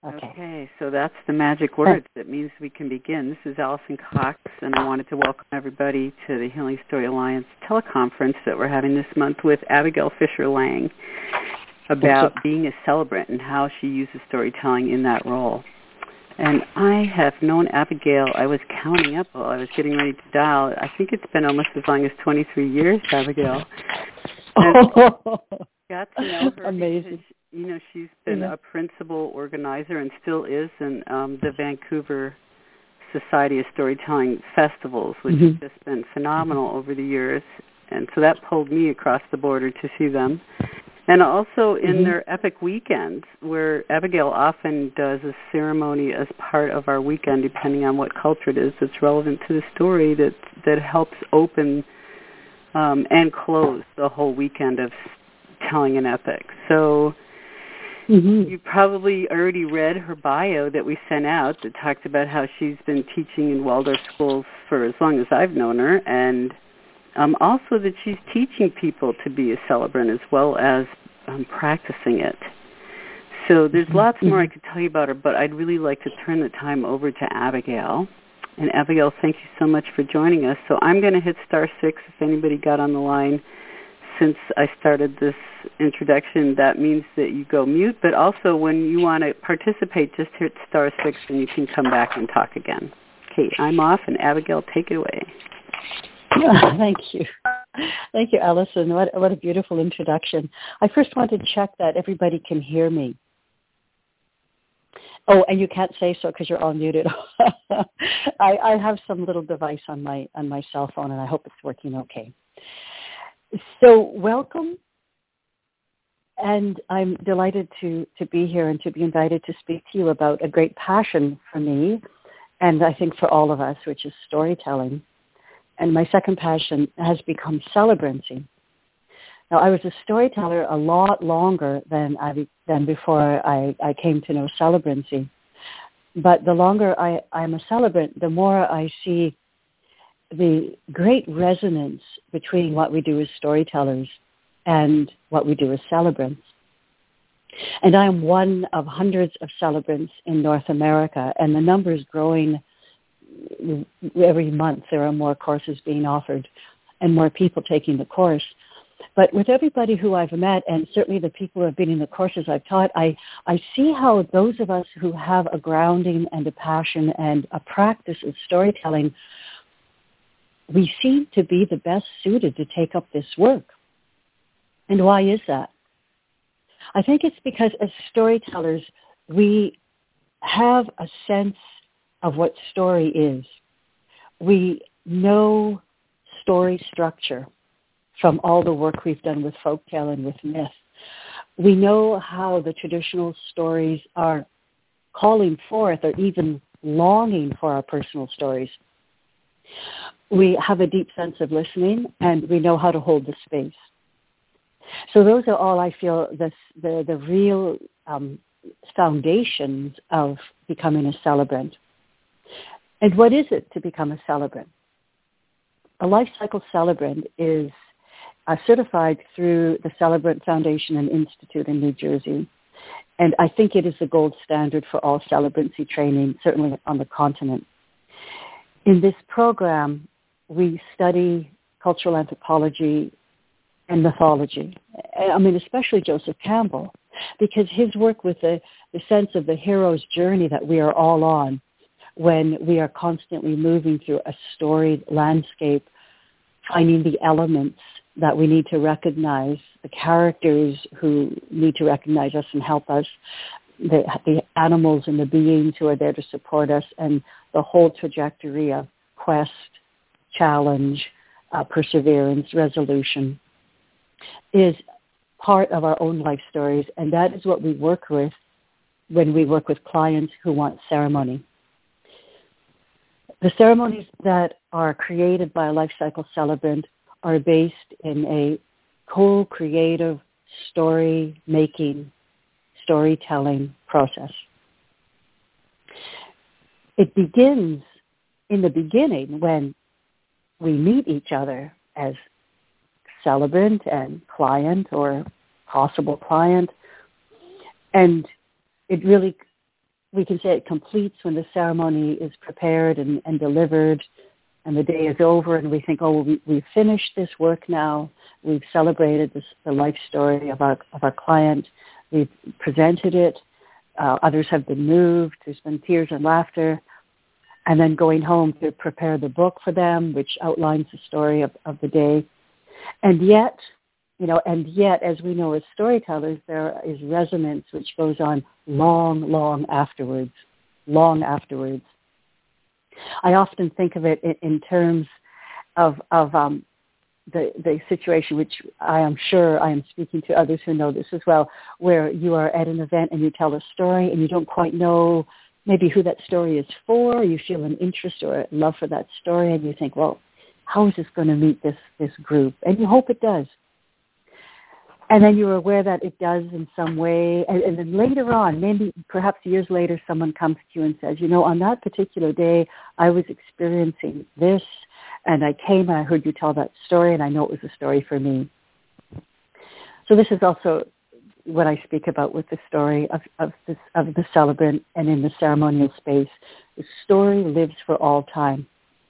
Okay. Okay, so that's the magic words. That means we can begin. This is Allison Cox, and I wanted to welcome everybody to the Healing Story Alliance teleconference that we're having this month with Abigail Fisher-Lang about being a celebrant and how she uses storytelling in that role. And I have known Abigail, I was counting up while I was getting ready to dial. I think it's been almost as long as 23 years, Abigail. And got to know her. Amazing. Because, she's been a principal organizer and still is in the Vancouver Society of Storytelling festivals, which have just been phenomenal over the years. And so that pulled me across the border to see them. And also in their epic weekends, where Abigail often does a ceremony as part of our weekend, depending on what culture it is that's relevant to the story, that helps open and close the whole weekend of telling an epic. So you probably already read her bio that we sent out that talked about how she's been teaching in Waldorf schools for as long as I've known her, and also that she's teaching people to be a celebrant as well as practicing it. So there's lots more I could tell you about her, but I'd really like to turn the time over to Abigail. And Abigail, thank you so much for joining us. So I'm going to hit *6 if anybody got on the line. Since I started this introduction, that means that you go mute, but also when you want to participate, just hit *6 and you can come back and talk again. Okay, I'm off, and Abigail, take it away. Thank you. Thank you, Allison. What a beautiful introduction. I first want to check that everybody can hear me. Oh, and you can't say so because you're all muted. I have some little device on my cell phone, and I hope it's working okay. So welcome, and I'm delighted to be here and to be invited to speak to you about a great passion for me, and I think for all of us, which is storytelling. And my second passion has become celebrancy. Now, I was a storyteller a lot longer than before I came to know celebrancy. But the longer I'm a celebrant, the more I see the great resonance between what we do as storytellers and what we do as celebrants. And I am one of hundreds of celebrants in North America, and the number is growing every month. There are more courses being offered and more people taking the course. But with everybody who I've met, and certainly the people who have been in the courses I've taught, I see how those of us who have a grounding and a passion and a practice of storytelling, we seem to be the best suited to take up this work. And why is that? I think it's because as storytellers, we have a sense of what story is. We know story structure from all the work we've done with folktale and with myth. We know how the traditional stories are calling forth or even longing for our personal stories. We have a deep sense of listening, and we know how to hold the space. So those are all, I feel, the real foundations of becoming a celebrant. And what is it to become a celebrant? A life cycle celebrant is certified through the Celebrant Foundation and Institute in New Jersey. And I think it is the gold standard for all celebrancy training, certainly on the continent. In this program, we study cultural anthropology and mythology. I mean, especially Joseph Campbell, because his work with the sense of the hero's journey that we are all on when we are constantly moving through a storied landscape, finding the elements that we need to recognize, the characters who need to recognize us and help us, the animals and the beings who are there to support us, and the whole trajectory of quest, challenge, perseverance, resolution is part of our own life stories, and that is what we work with when we work with clients who want ceremony. The ceremonies that are created by a life cycle celebrant are based in a co-creative story-making, storytelling process. It begins in the beginning when we meet each other as celebrant and client or possible client, and it really we can say it completes when the ceremony is prepared and delivered, and the day is over, and we think, oh, well, we've finished this work now. We've celebrated the life story of our client. We've presented it. Others have been moved. There's been tears and laughter. And then going home to prepare the book for them, which outlines the story of the day. And yet, as we know as storytellers, there is resonance which goes on long afterwards. I often think of it in terms of the situation, which I am sure I am speaking to others who know this as well, where you are at an event and you tell a story and you don't quite know maybe who that story is for. You feel an interest or a love for that story, and you think, well, how is this going to meet this group? And you hope it does. And then you're aware that it does in some way. And then later on, maybe perhaps years later, someone comes to you and says, on that particular day, I was experiencing this, and I came and I heard you tell that story, and I know it was a story for me. So this is also what I speak about with the story of the celebrant and in the ceremonial space. The story lives for all time.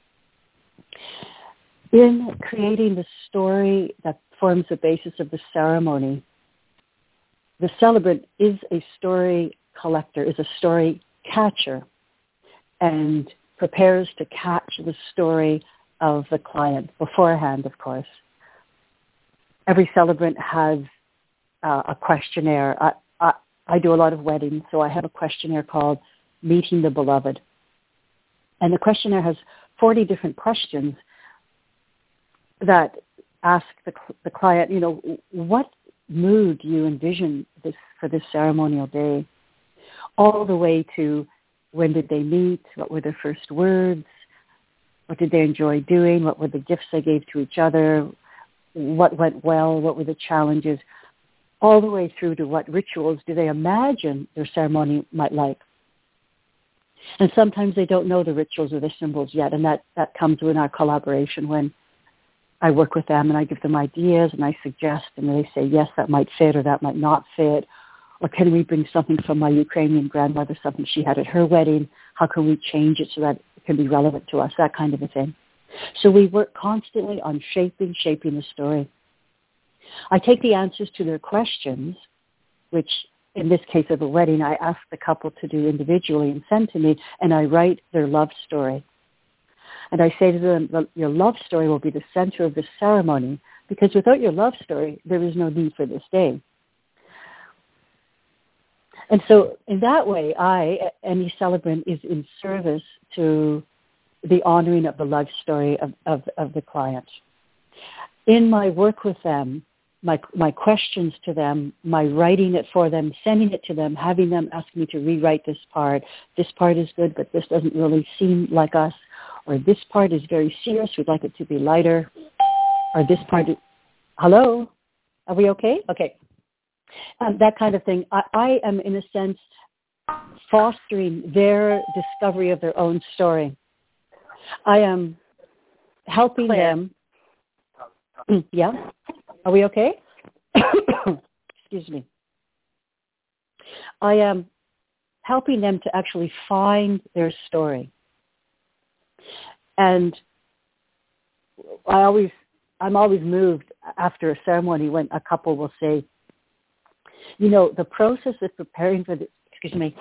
In creating the story that forms the basis of the ceremony, the celebrant is a story collector, is a story catcher, and prepares to catch the story of the client beforehand, of course. Every celebrant has a questionnaire. I do a lot of weddings, so I have a questionnaire called Meeting the Beloved. And the questionnaire has 40 different questions that ask the client, what mood do you envision for this ceremonial day? All the way to when did they meet? What were their first words? What did they enjoy doing? What were the gifts they gave to each other? What went well? What were the challenges? All the way through to what rituals do they imagine their ceremony might like. And sometimes they don't know the rituals or the symbols yet, and that comes in our collaboration when I work with them and I give them ideas and I suggest, and they say, yes, that might fit or that might not fit. Or can we bring something from my Ukrainian grandmother, something she had at her wedding? How can we change it so that it can be relevant to us? That kind of a thing. So we work constantly on shaping the story. I take the answers to their questions, which in this case of a wedding, I ask the couple to do individually and send to me, and I write their love story. And I say to them, your love story will be the center of the ceremony, because without your love story, there is no need for this day. And so in that way, any celebrant, is in service to the honoring of the love story of the client. In my work with them, my questions to them, my writing it for them, sending it to them, having them ask me to rewrite this part is good, but this doesn't really seem like us, or this part is very serious, we'd like it to be lighter, or this part is, hello? Are we okay? Okay. That kind of thing. I am, in a sense, fostering their discovery of their own story. I am helping them. Yeah? Are we okay? Excuse me. I am helping them to actually find their story. And I'm always moved after a ceremony when a couple will say, the process of preparing for the, excuse me,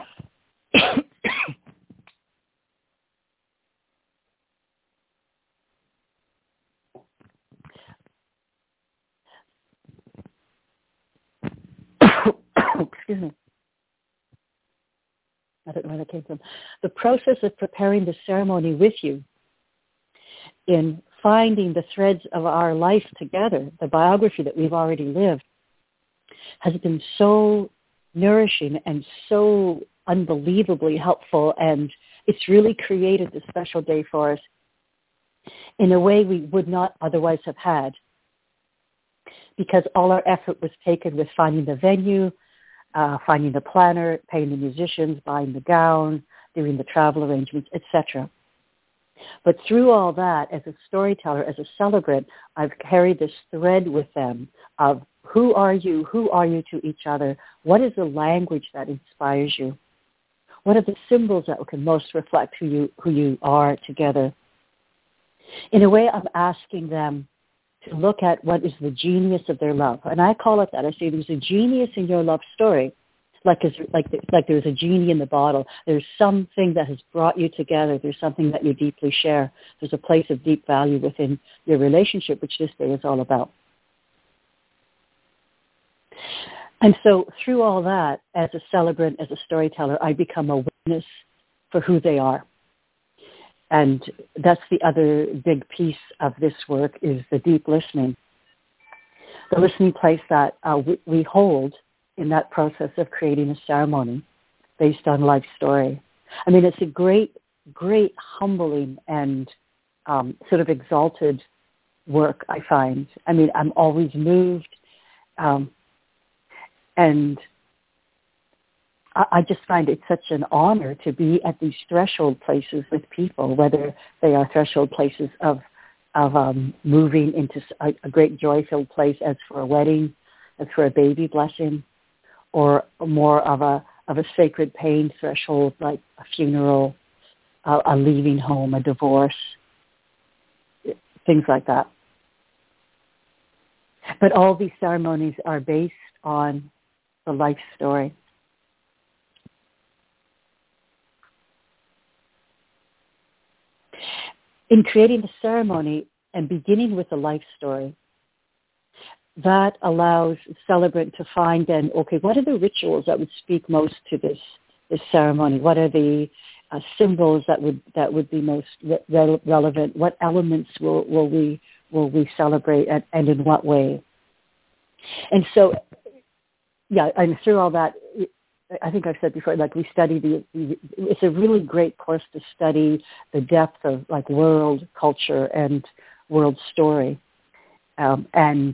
excuse me. I don't know where that came from. The process of preparing the ceremony with you, in finding the threads of our life together, the biography that we've already lived, has been so nourishing and so unbelievably helpful, and it's really created this special day for us in a way we would not otherwise have had, because all our effort was taken with finding the venue, finding the planner, paying the musicians, buying the gown, doing the travel arrangements, etc. But through all that, as a storyteller, as a celebrant, I've carried this thread with them of who are you to each other? What is the language that inspires you? What are the symbols that can most reflect who you are together? In a way, I'm asking them to look at what is the genius of their love. And I call it that. I say there's a genius in your love story, like there's a genie in the bottle. There's something that has brought you together. There's something that you deeply share. There's a place of deep value within your relationship, which this day is all about. And so through all that, as a celebrant, as a storyteller, I become a witness for who they are. And that's the other big piece of this work, is the deep listening. The listening place that we hold in that process of creating a ceremony based on life story. I mean, it's a great, great humbling and sort of exalted work, I find. I mean, I'm always moved, and I just find it such an honor to be at these threshold places with people, whether they are threshold places of moving into a great joy-filled place, as for a wedding, as for a baby blessing, or more of a sacred pain threshold, like a funeral, a leaving home, a divorce, things like that. But all these ceremonies are based on the life story. In creating the ceremony and beginning with the life story, that allows the celebrant to find then, okay, what are the rituals that would speak most to this ceremony? What are the symbols that would be most relevant? What elements will we celebrate, and in what way? And so, yeah, and through all that, I think I've said before, like we study it's a really great course to study the depth of like world culture and world story, and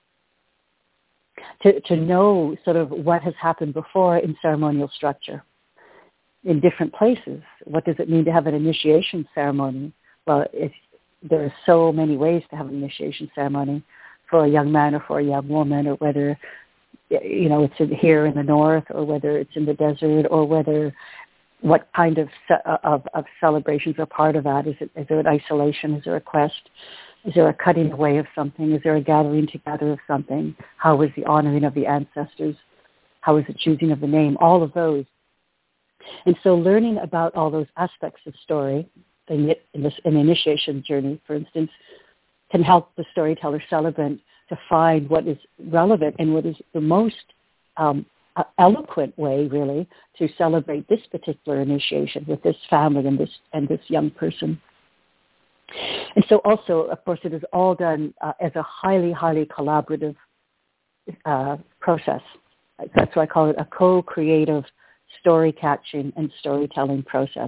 to know sort of what has happened before in ceremonial structure in different places. What does it mean to have an initiation ceremony? Well, there are so many ways to have an initiation ceremony for a young man or for a young woman, or whether it's here in the north, or whether it's in the desert, or what kind of celebrations are part of that. Is there an isolation? Is there a quest? Is there a cutting away of something? Is there a gathering together of something? How is the honoring of the ancestors? How is the choosing of the name? All of those. And so learning about all those aspects of story in an initiation journey, for instance, can help the storyteller celebrant to find what is relevant and what is the most eloquent way, really, to celebrate this particular initiation with this family and this young person. And so also, of course, it is all done as a highly, highly collaborative process. That's why I call it a co-creative story catching and storytelling process.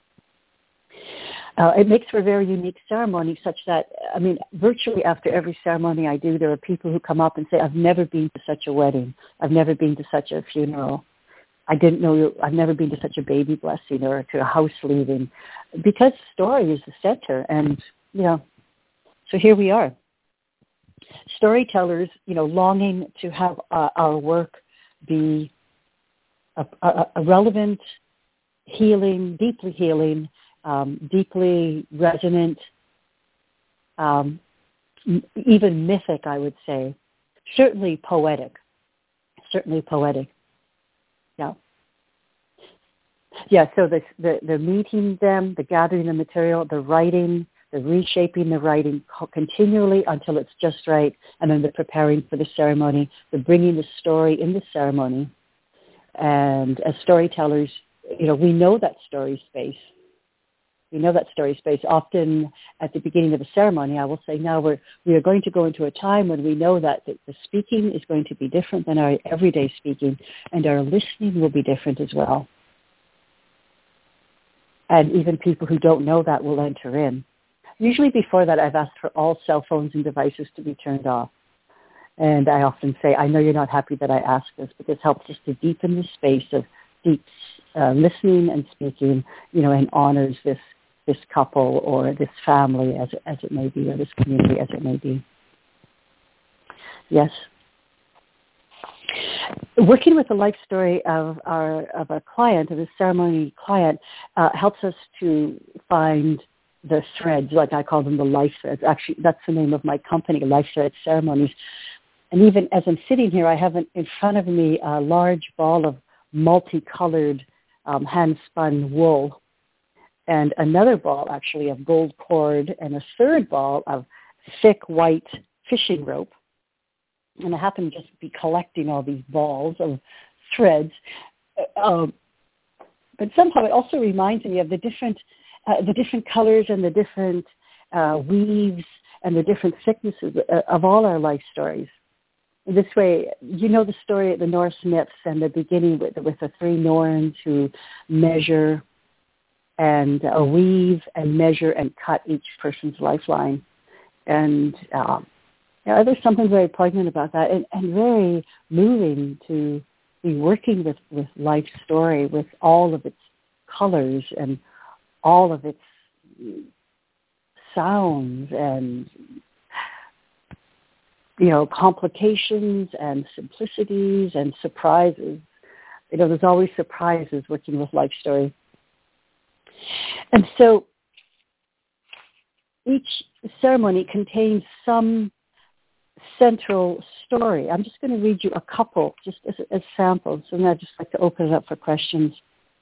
It makes for a very unique ceremony, such that, I mean, virtually after every ceremony I do, there are people who come up and say, I've never been to such a wedding. I've never been to such a funeral. I've never been to such a baby blessing or to a house leaving, because story is the center. And, so here we are. Storytellers, longing to have our work be a relevant, healing, deeply healing, deeply resonant, even mythic, I would say. Certainly poetic. Yeah, so the meeting them, the gathering the material, the writing, the reshaping the writing continually until it's just right, and then the preparing for the ceremony, the bringing the story in the ceremony. And as storytellers, we know that story space. Often at the beginning of a ceremony, I will say, now we are going to go into a time when we know that the speaking is going to be different than our everyday speaking, and our listening will be different as well. And even people who don't know that will enter in. Usually before that, I've asked for all cell phones and devices to be turned off. And I often say, I know you're not happy that I asked this, but this helps us to deepen the space of deep listening and speaking, and honors this couple or this family as it may be, or this community as it may be. Yes. Working with the life story of a client, of a ceremony client, helps us to find the threads, like I call them the life threads. Actually, that's the name of my company, Life Thread Ceremonies. And even as I'm sitting here, I have in front of me a large ball of multicolored hand-spun wool, and another ball actually of gold cord, and a third ball of thick white fishing rope. And I happen to just be collecting all these balls of threads. But somehow it also reminds me of the different colors and the different weaves and the different thicknesses of all our life stories. This way, you know the story of the Norse myths and the beginning with the three Norns who measure and weave and measure and cut each person's lifeline. And there's something very poignant about that and very moving to be working with life's story, with all of its colors and all of its sounds and, complications and simplicities and surprises. There's always surprises working with life story. And so each ceremony contains some central story. I'm just going to read you a couple just as samples, and I'd just like to open it up for questions.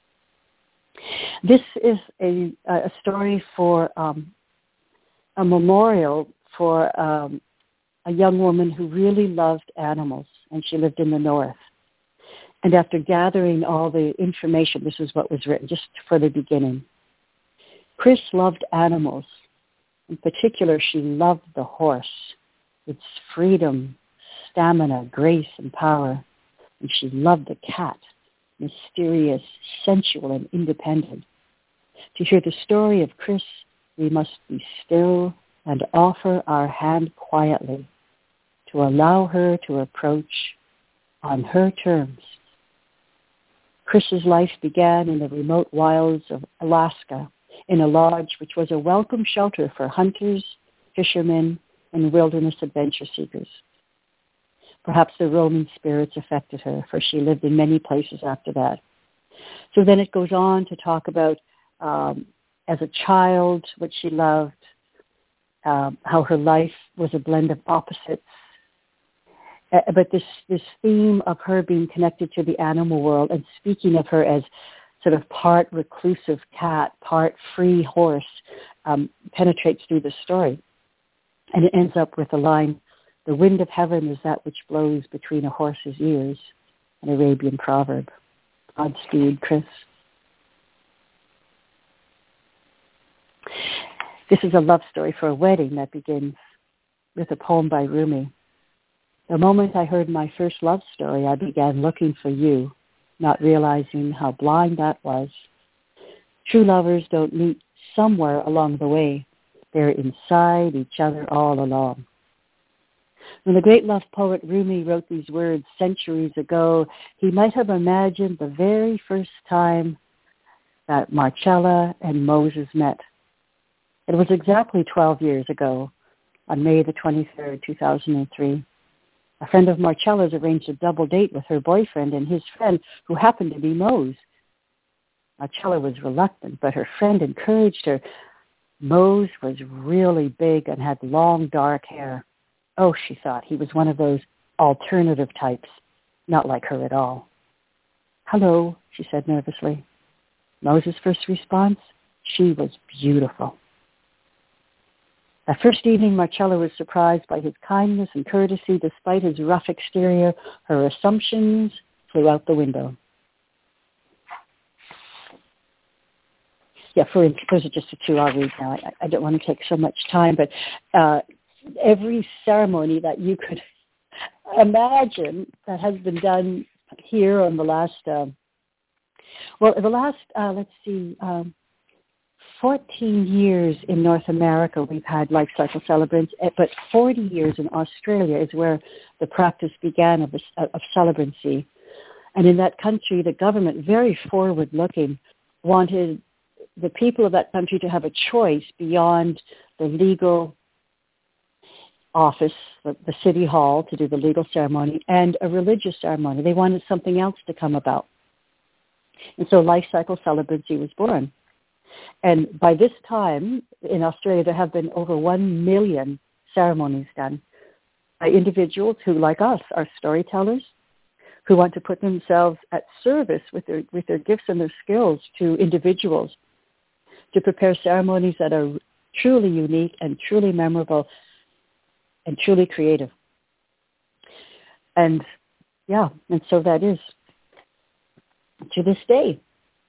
This is a story for a memorial for a young woman who really loved animals, and she lived in the north. And after gathering all the information, this is what was written, just for the beginning. Chris loved animals. In particular, she loved the horse, its freedom, stamina, grace, and power. And she loved the cat, mysterious, sensual, and independent. To hear the story of Chris, we must be still and offer our hand quietly to allow her to approach on her terms. Chris's life began in the remote wilds of Alaska, in a lodge which was a welcome shelter for hunters, fishermen, and wilderness adventure seekers. Perhaps the roaming spirits affected her, for she lived in many places after that. So then it goes on to talk about, as a child, what she loved, how her life was a blend of opposites. But this theme of her being connected to the animal world and speaking of her as sort of part reclusive cat, part free horse, penetrates through the story. And it ends up with the line, "The wind of heaven is that which blows between a horse's ears," an Arabian proverb. Godspeed, Chris. This is a love story for a wedding that begins with a poem by Rumi. The moment I heard my first love story, I began looking for you, not realizing how blind that was. True lovers don't meet somewhere along the way. They're inside each other all along. When the great love poet Rumi wrote these words centuries ago, he might have imagined the very first time that Marcella and Moses met. It was exactly 12 years ago, on May the 23rd, 2003. A friend of Marcella's arranged a double date with her boyfriend and his friend, who happened to be Mose. Marcella was reluctant, but her friend encouraged her. Mose was really big and had long, dark hair. Oh, she thought, he was one of those alternative types, not like her at all. "Hello," she said nervously. Mose's first response? She was beautiful. That first evening, Marcella was surprised by his kindness and courtesy. Despite his rough exterior, her assumptions flew out the window. Yeah, those are just the two I'll read now. I don't want to take so much time, but every ceremony that you could imagine that has been done here on the last, 14 years in North America, we've had life cycle celebrants, but 40 years in Australia is where the practice began of celebrancy. And in that country, the government, very forward-looking, wanted the people of that country to have a choice beyond the legal office, the city hall, to do the legal ceremony, and a religious ceremony. They wanted something else to come about. And so Life Cycle Celebrancy was born. And by this time, in Australia, there have been over 1 million ceremonies done by individuals who, like us, are storytellers, who want to put themselves at service with their gifts and their skills to individuals, to prepare ceremonies that are truly unique and truly memorable and truly creative. And so that is to this day.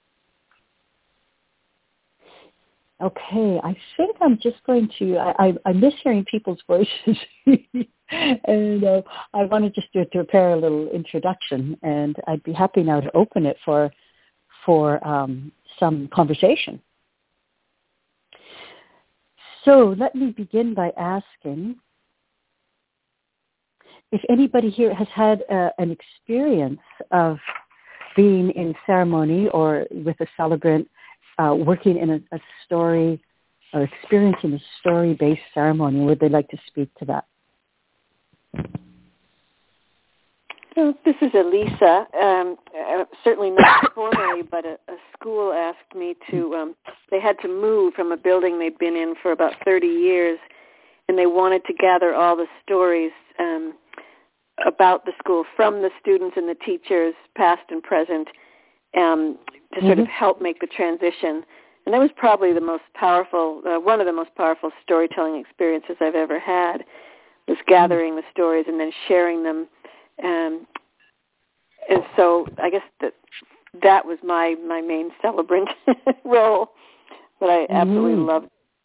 Okay, I think I'm just going to, I miss hearing people's voices, and I wanted just to prepare a little introduction, and I'd be happy now to open it for some conversation. So let me begin by asking if anybody here has had an experience of being in ceremony or with a celebrant, working in a story or experiencing a story-based ceremony. Would they like to speak to that? This is Elisa. Certainly not formally, but a school asked me to, they had to move from a building they'd been in for about 30 years, and they wanted to gather all the stories about the school from the students and the teachers, past and present, to sort of help make the transition. And that was probably the most powerful, one of the most powerful storytelling experiences I've ever had, was gathering the stories and then sharing them. And so I guess that was my main celebrant role, but I absolutely loved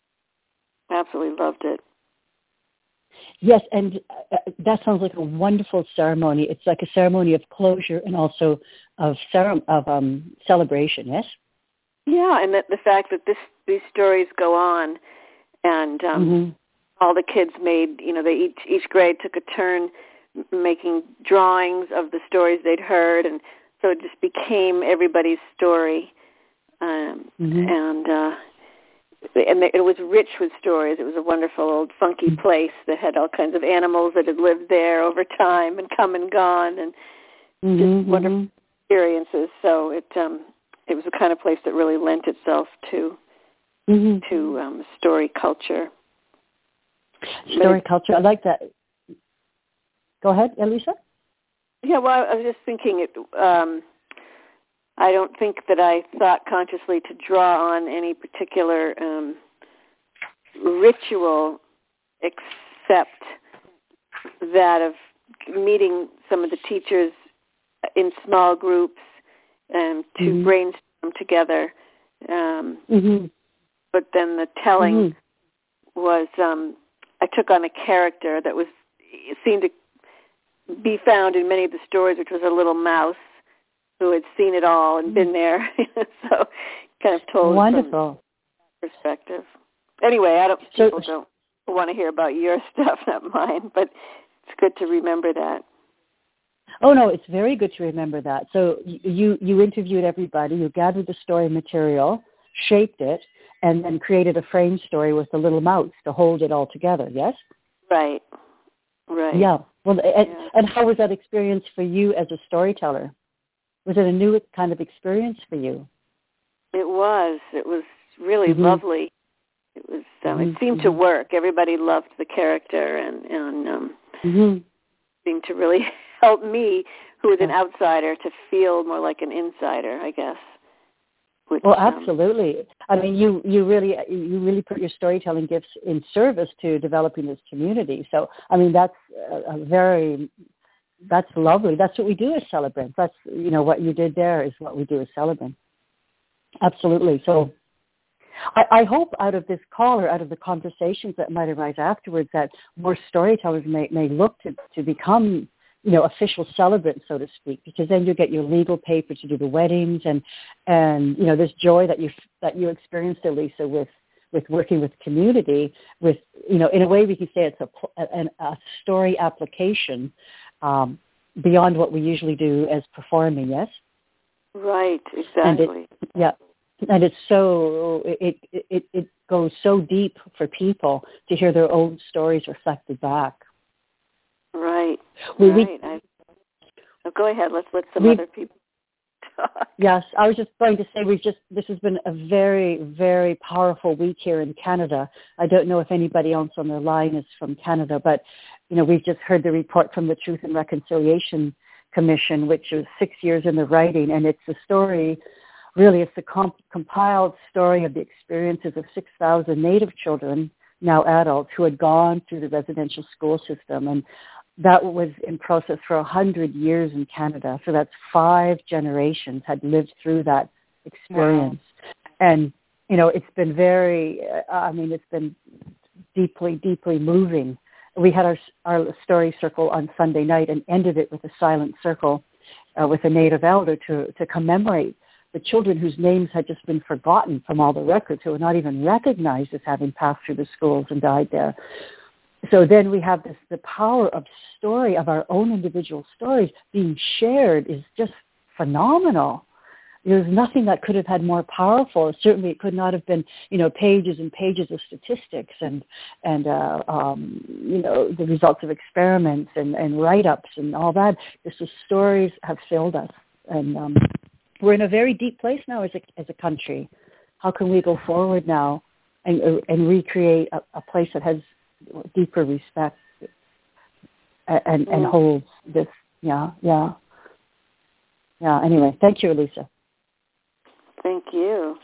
it. Yes, and that sounds like a wonderful ceremony. It's like a ceremony of closure and also of celebration, yes? Yeah, and the fact that these stories go on, and all the kids made, they each grade took a turn making drawings of the stories they'd heard, and so it just became everybody's story, and it was rich with stories. It was a wonderful old funky place that had all kinds of animals that had lived there over time and come and gone, and just wonderful experiences. So it was the kind of place that really lent itself to story culture. Story culture. I like that. Go ahead, Elisa. Yeah, well, I was just thinking I don't think that I thought consciously to draw on any particular ritual except that of meeting some of the teachers in small groups to brainstorm together. But then the telling was I took on a character that seemed to be found in many of the stories, which was a little mouse who had seen it all and been there. So kind of told wonderful from perspective. Anyway, people don't want to hear about your stuff, not mine, but it's good to remember that. Oh, no, it's very good to remember that. So you interviewed everybody, you gathered the story material, shaped it, and then created a frame story with the little mouse to hold it all together, yes? Right. Yeah. Well, and how was that experience for you as a storyteller? Was it a new kind of experience for you? It was. It was really lovely. It was. It seemed to work. Everybody loved the character, and seemed to really help me, who was an outsider, to feel more like an insider, I guess. Which, well, absolutely. I mean, you really put your storytelling gifts in service to developing this community. So, I mean, that's that's lovely. That's what we do as celebrants. That's, what you did there is what we do as celebrants. Absolutely. So I hope out of this call or out of the conversations that might arise afterwards that more storytellers may look to become, official celebrants, so to speak, because then you get your legal paper to do the weddings and this joy that you experienced, Elisa, with working with community, with, in a way we can say it's a story application beyond what we usually do as performing, yes? Right, exactly. And it's so, it goes so deep for people to hear their own stories reflected back. Right. Go ahead. Let's let some other people talk. Yes, I was just going to say this has been a very, very powerful week here in Canada. I don't know if anybody else on the line is from Canada, but we've just heard the report from the Truth and Reconciliation Commission, which was 6 years in the writing, and it's a story. Really, it's a compiled story of the experiences of 6,000 Native children, now adults, who had gone through the residential school system. And that was in process for 100 years in Canada. So that's 5 generations had lived through that experience. Wow. And, it's been it's been deeply, deeply moving. We had our story circle on Sunday night and ended it with a silent circle with a Native elder to commemorate the children whose names had just been forgotten from all the records, who were not even recognized as having passed through the schools and died there. So then we have the power of story, of our own individual stories being shared is just phenomenal. There's nothing that could have had more powerful. Certainly it could not have been, pages and pages of statistics and the results of experiments and write-ups and all that. Just the stories have filled us. And we're in a very deep place now as a country. How can we go forward now and recreate a place that has deeper respect and holds this? Yeah. Anyway, thank you, Elisa. Thank you.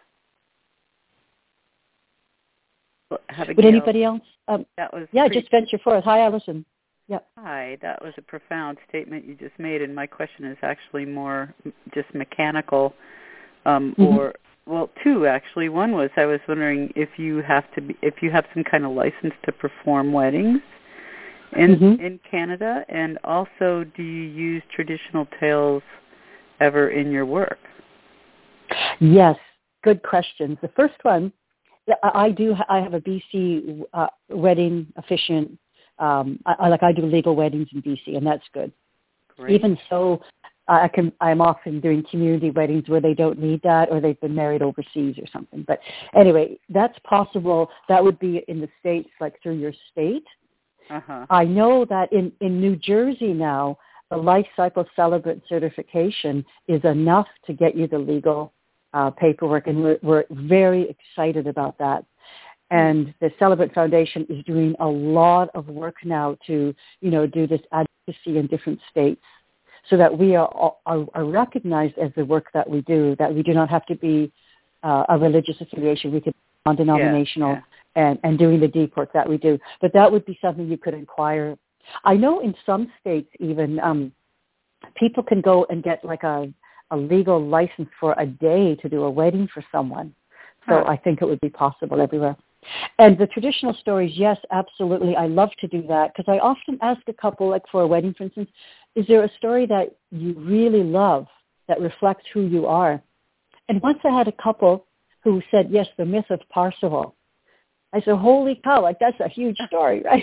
Would anybody else? Just venture forth. Hi, Alison. Yep. Hi, that was a profound statement you just made, and my question is actually more just mechanical, or two actually. One was I was wondering if you have some kind of license to perform weddings in Canada, and also do you use traditional tales ever in your work? Yes, good questions. The first one, I have a BC wedding officiant. I do legal weddings in BC, and that's good. Great. Even so, I'm often doing community weddings where they don't need that, or they've been married overseas or something. But anyway, that's possible. That would be in the States, like through your state. Uh-huh. I know that in New Jersey now, the Life Cycle Celebrant certification is enough to get you the legal paperwork, and we're very excited about that. And the Celebrant Foundation is doing a lot of work now to, do this advocacy in different states, so that we are recognized as the work that we do. That we do not have to be a religious affiliation. We could be non-denominational and doing the deep work that we do. But that would be something you could inquire. I know in some states even people can go and get like a legal license for a day to do a wedding for someone. So I think it would be possible everywhere. And the traditional stories, yes, absolutely. I love to do that because I often ask a couple, like for a wedding, for instance, is there a story that you really love that reflects who you are? And once I had a couple who said, yes, the myth of Parzival. I said, holy cow, like that's a huge story, right?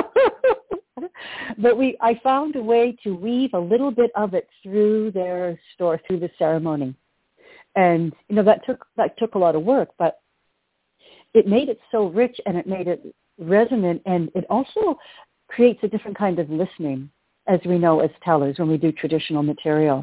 But I found a way to weave a little bit of it through their story, through the ceremony. And, that took a lot of work, but it made it so rich and it made it resonant, and it also creates a different kind of listening, as we know as tellers when we do traditional material.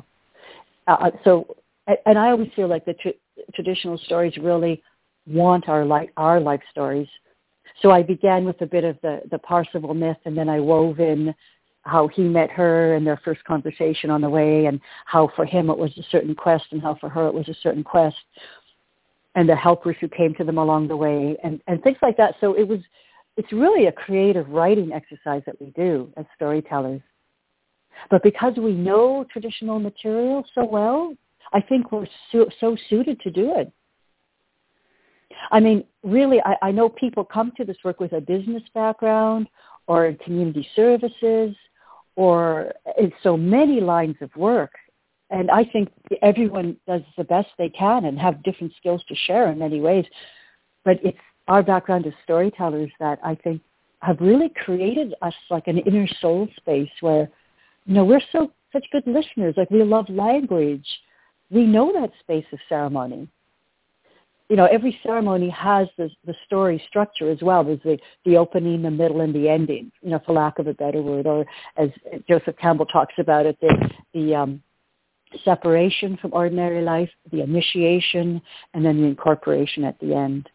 And I always feel like the traditional stories really want our life stories. So I began with a bit of the Parzival myth, and then I wove in how he met her and their first conversation on the way, and how for him it was a certain quest and how for her it was a certain quest, and the helpers who came to them along the way, and things like that. So it's really a creative writing exercise that we do as storytellers. But because we know traditional material so well, I think we're so suited to do it. I mean, really, I know people come to this work with a business background or in community services or in so many lines of work. And I think everyone does the best they can and have different skills to share in many ways. But it's our background as storytellers that I think have really created us like an inner soul space where, we're such good listeners. Like we love language. We know that space of ceremony. every ceremony has the story structure as well. There's the opening, the middle, and the ending, for lack of a better word, or as Joseph Campbell talks about it, the separation from ordinary life, the initiation, and then the incorporation at the end.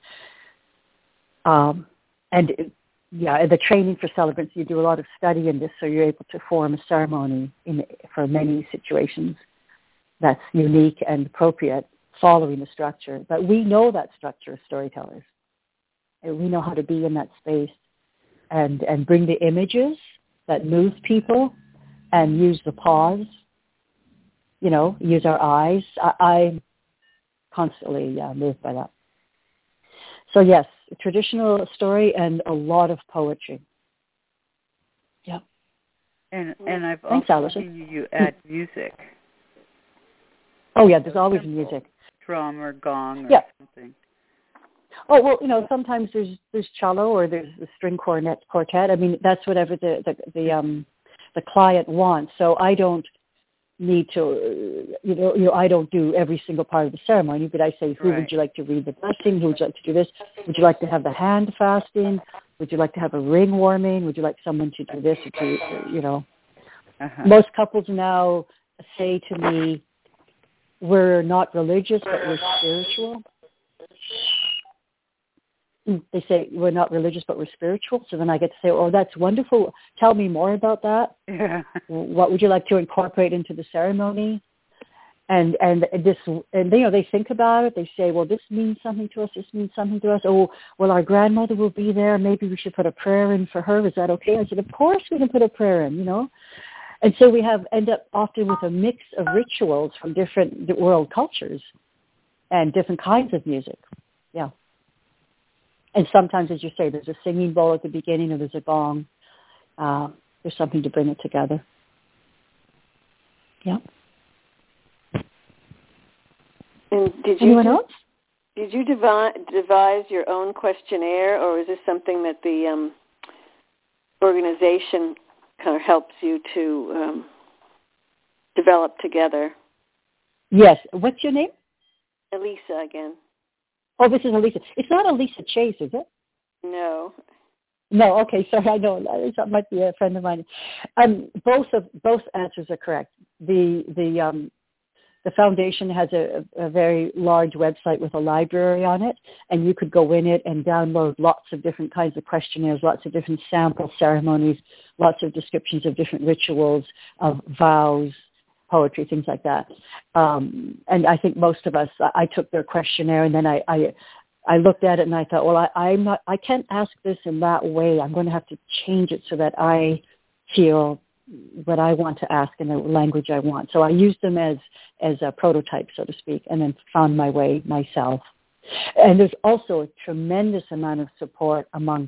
The training for celebrants, you do a lot of study in this, so you're able to form a ceremony for many situations that's unique and appropriate, following the structure. But we know that structure as storytellers. And we know how to be in that space and bring the images that move people and use the pause, use our eyes. I'm constantly moved by that. So yes, a traditional story and a lot of poetry. Yeah. And I've also seen you add music. Oh yeah, there's always music. Drum or gong or something. Oh well, sometimes there's cello or there's a string quartet. I mean, that's whatever the client wants. So I don't need to, I don't do every single part of the ceremony. But I say, who would you like to read the blessing? Who would you like to do this? Would you like to have the hand fasting? Would you like to have a ring warming? Would you like someone to do this or to, Most couples now say to me, we're not religious, but we're spiritual. They say, we're not religious, but we're spiritual. So then I get to say, oh, that's wonderful. Tell me more about that. Yeah. What would you like to incorporate into the ceremony? And they think about it. They say, well, this means something to us. This means something to us. Oh, well, our grandmother will be there. Maybe we should put a prayer in for her. Is that okay? I said, of course we can put a prayer in, And so we end up often with a mix of rituals from different world cultures and different kinds of music. Yeah. And sometimes, as you say, there's a singing bowl at the beginning or there's a gong. There's something to bring it together. Yeah. And anyone else? Did you devise your own questionnaire, or is this something that the organization kind of helps you to develop together? Yes. What's your name? Elisa again. Oh, this is Elisa. It's not Elisa Chase, is it? No. No, okay, sorry, I know. That might be a friend of mine. Both answers are correct. The foundation has a very large website with a library on it, and you could go in it and download lots of different kinds of questionnaires, lots of different sample ceremonies, lots of descriptions of different rituals, of vows, poetry, things like that. And I think most of us, I took their questionnaire and then I looked at it and I thought, well, I can't ask this in that way. I'm going to have to change it so that I feel what I want to ask in the language I want. So I used them as a prototype, so to speak, and then found my way myself. And there's also a tremendous amount of support among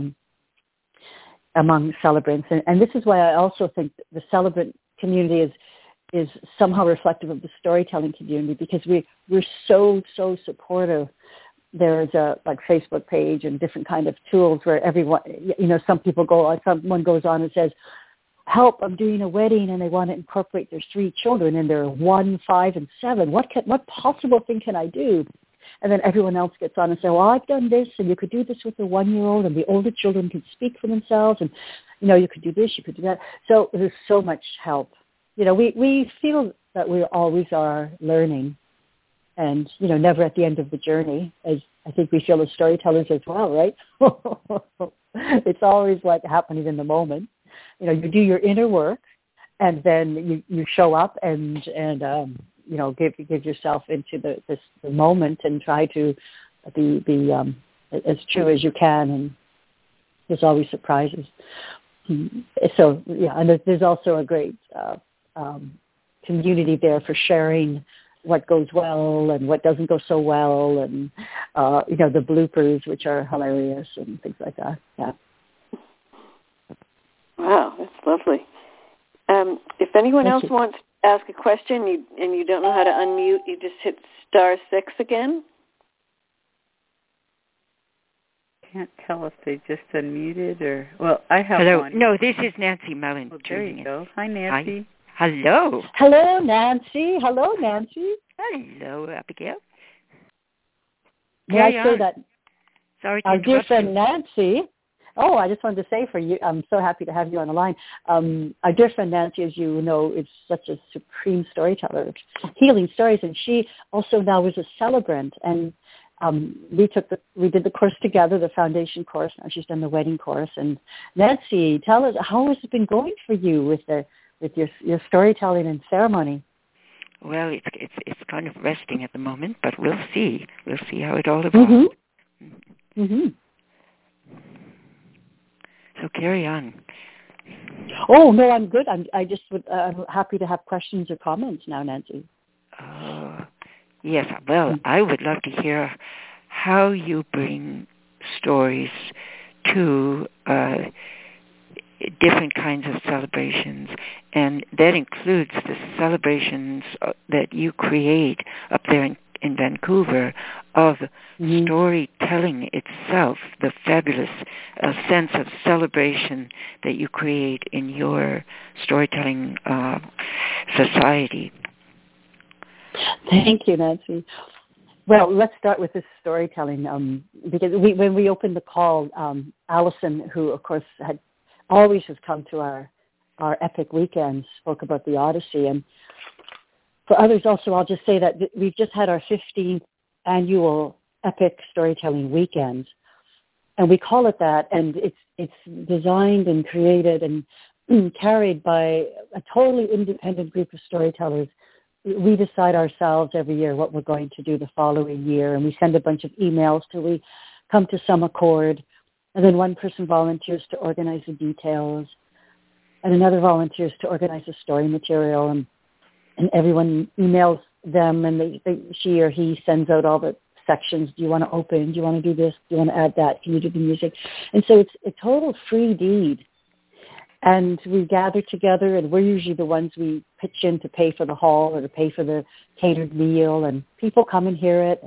celebrants. And this is why I also think the celebrant community is somehow reflective of the storytelling community, because we're so supportive. There's a Facebook page and different kind of tools where everyone, someone goes on and says, help, I'm doing a wedding and they want to incorporate their 3 children and they're 1, 5, and 7. What possible thing can I do? And then everyone else gets on and say, well, I've done this, and you could do this with the 1-year-old, and the older children can speak for themselves, and, you could do this, you could do that. So there's so much help. We feel that we always are learning and, never at the end of the journey, as I think we feel as storytellers as well, right? It's always happening in the moment. You do your inner work, and then you show up and give yourself into the moment and try to be as true as you can, and there's always surprises. So, yeah, and there's also a great community there for sharing what goes well and what doesn't go so well, and the bloopers, which are hilarious, and things like that. Yeah. Wow, that's lovely. If anyone else wants to ask a question and you don't know how to unmute, you just hit *6 again. Can't tell if they just unmuted or... Well, I have Hello. one. No, this is Nancy Mullen. Well, there you go. Hi, Nancy. Hi. Hello. Hello, Nancy. Hello, Nancy. Hello, Abigail. May I say that Sorry to our dear interrupt friend you. Nancy, I just wanted to say for you, I'm so happy to have you on the line. Our dear friend Nancy, as you know, is such a supreme storyteller, healing stories, and she also now is a celebrant. And we did the course together, the foundation course. Now she's done the wedding course. And Nancy, tell us, how has it been going for you with your storytelling and ceremony? Well, it's kind of resting at the moment, but we'll see. We'll see how it all evolves. Mm-hmm. So carry on. Oh no, I'm good. I'm happy to have questions or comments now, Nancy. Yes. Well, I would love to hear how you bring stories to different kinds of celebrations, and that includes the celebrations that you create up there in Vancouver of storytelling itself, the fabulous sense of celebration that you create in your storytelling society. Thank you, Nancy. Well, let's start with this storytelling because when we opened the call, Allison, who of course always has come to our epic weekends, spoke about the Odyssey. And for others also, I'll just say that we've just had our 15th annual epic storytelling weekend. And we call it that, and it's designed and created and carried by a totally independent group of storytellers. We decide ourselves every year what we're going to do the following year, and we send a bunch of emails till we come to some accord. And then one person volunteers to organize the details, and another volunteers to organize the story material, and everyone emails them, and she or he sends out all the sections. Do you want to open? Do you want to do this? Do you want to add that? Can you do the music? And so it's a total free deed. And we gather together, and we're usually the ones we pitch in to pay for the hall or to pay for the catered meal, and people come and hear it.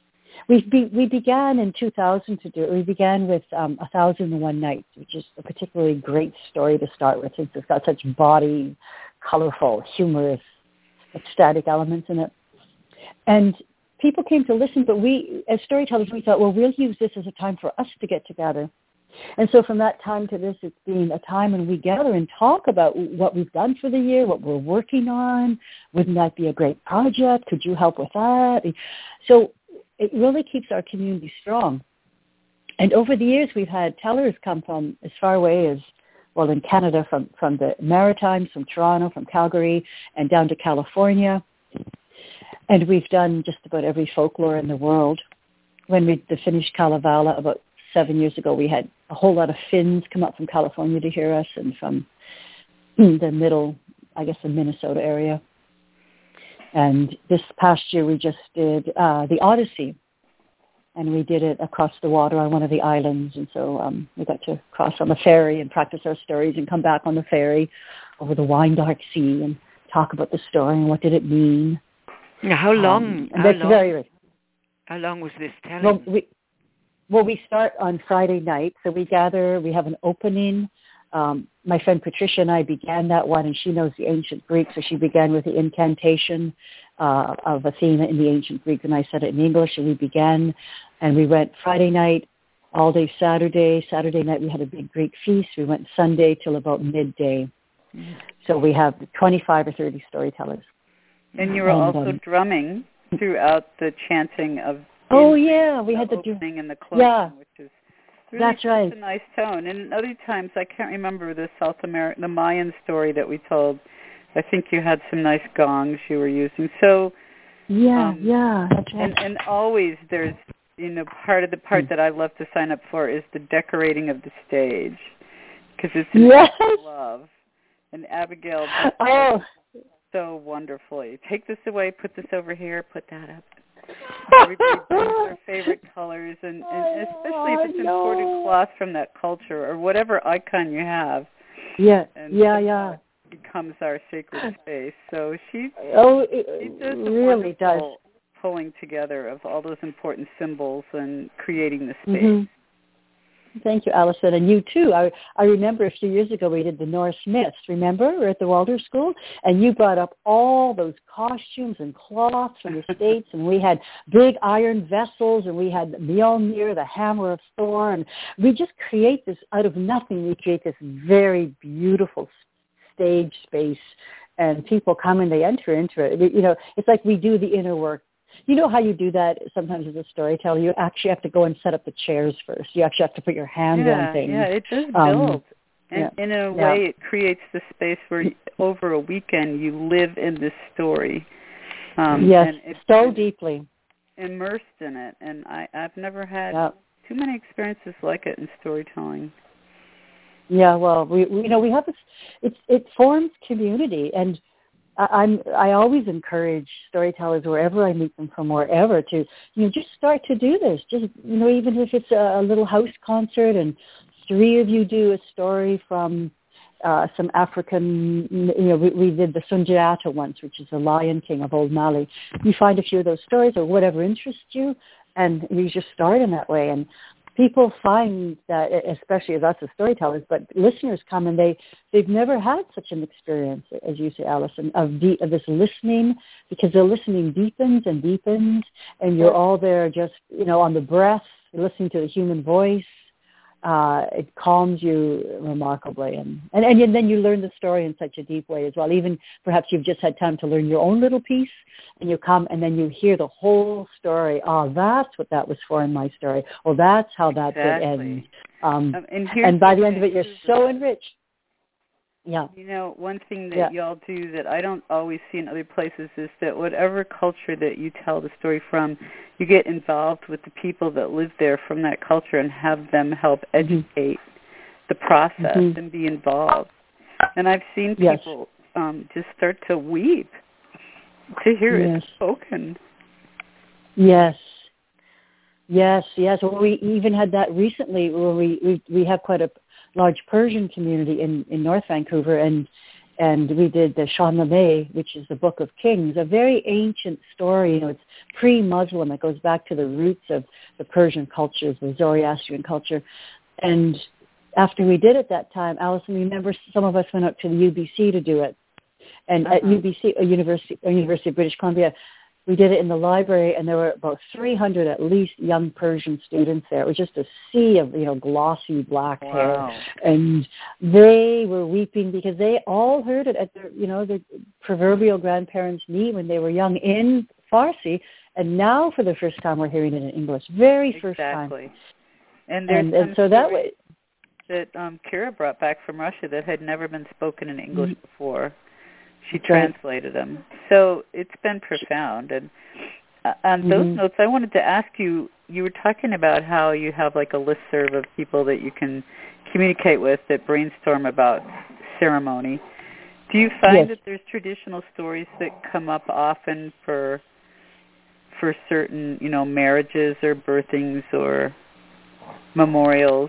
We began in 2000 to do it. We began with 1001 Nights, which is a particularly great story to start with, since it's got such body, colorful, humorous, ecstatic elements in it. And people came to listen, but we, as storytellers, we thought, well, we'll use this as a time for us to get together. And so from that time to this, it's been a time when we gather and talk about what we've done for the year, what we're working on. Wouldn't that be a great project? Could you help with that? So it really keeps our community strong. And over the years, we've had tellers come from as far away as, well, in Canada, from the Maritimes, from Toronto, from Calgary, and down to California. And we've done just about every folklore in the world. When we finished Kalevala about 7 years ago, we had a whole lot of Finns come up from California to hear us, and from the middle, I guess, the Minnesota area. And this past year, we just did the Odyssey, and we did it across the water on one of the islands. And so we got to cross on the ferry and practice our stories and come back on the ferry over the wine dark sea and talk about the story and what did it mean. Now, how long was this telling? Well, we start on Friday night, so we gather, we have an opening. My friend Patricia and I began that one, and she knows the ancient Greek, so she began with the incantation of Athena in the ancient Greek, and I said it in English, and we began, and we went Friday night, all day Saturday. Saturday night we had a big Greek feast. We went Sunday till about midday. So we have 25 or 30 storytellers. And you were also drumming throughout the chanting of we had the opening and the closing, which is really that's right. a nice tone. And other times, I can't remember the the Mayan story that we told. I think you had some nice gongs you were using. So that's right. And always there's part that I love to sign up for is the decorating of the stage, because it's an act of love. And Abigail does so wonderfully. Take this away, put this over here, put that up. Everybody brings their favorite colors, and especially if it's imported cloth from that culture or whatever icon you have. It becomes our sacred space. So she does really does pulling together of all those important symbols and creating the space. Thank you, Allison, and you too. I remember a few years ago we did the Norse myths. Remember, we were at the Waldorf School, and you brought up all those costumes and cloths from the States, and we had big iron vessels, and we had Mjolnir, the hammer of Thor, and we just create this out of nothing. We create this very beautiful stage space, and people come and they enter into it. It's like we do the inner work. You know how you do that sometimes as a storyteller? You actually have to go and set up the chairs first. You actually have to put your hands on things. Yeah, it does build. And in a way, it creates the space where over a weekend you live in this story. Yes, and so deeply. Immersed in it. And I've never had too many experiences like it in storytelling. Yeah, well, we have this. It forms community, and I always encourage storytellers wherever I meet them from wherever to just start to do this. Just even if it's a little house concert and 3 of you do a story from some African. We did the Sundiata once, which is the Lion King of Old Mali. You find a few of those stories or whatever interests you, and you just start in that way. And people find that, especially as us as storytellers, but listeners come and they've never had such an experience, as you say, Allison, of this listening, because the listening deepens and deepens, and you're all there just, on the breath, listening to the human voice. It calms you remarkably, and then you learn the story in such a deep way as well. Even perhaps you've just had time to learn your own little piece, and you come and then you hear the whole story. Oh, that's what that was for in my story. Well, that's how that did end. And by the end of it, you're so enriched. Yeah. One thing that y'all do that I don't always see in other places is that whatever culture that you tell the story from, you get involved with the people that live there from that culture and have them help educate the process and be involved. And I've seen people just start to weep to hear it spoken. Yes. Well, we even had that recently where we have quite a large Persian community in North Vancouver, and we did the Shahnameh, which is the Book of Kings, a very ancient story. It's pre-Muslim. It goes back to the roots of the Persian cultures, the Zoroastrian culture. And after we did it that time, Allison, remember some of us went up to the UBC to do it. And at UBC, University of British Columbia, we did it in the library, and there were about 300 at least young Persian students there. It was just a sea of, glossy black hair. And they were weeping because they all heard it at their, their proverbial grandparents' knee when they were young in Farsi. And now for the first time we're hearing it in English. Very first time. And there's so that way that Kira brought back from Russia that had never been spoken in English before. She translated them. So it's been profound. And on those notes, I wanted to ask you, you were talking about how you have like a listserv of people that you can communicate with that brainstorm about ceremony. Do you find that there's traditional stories that come up often for certain, marriages or birthings or memorials?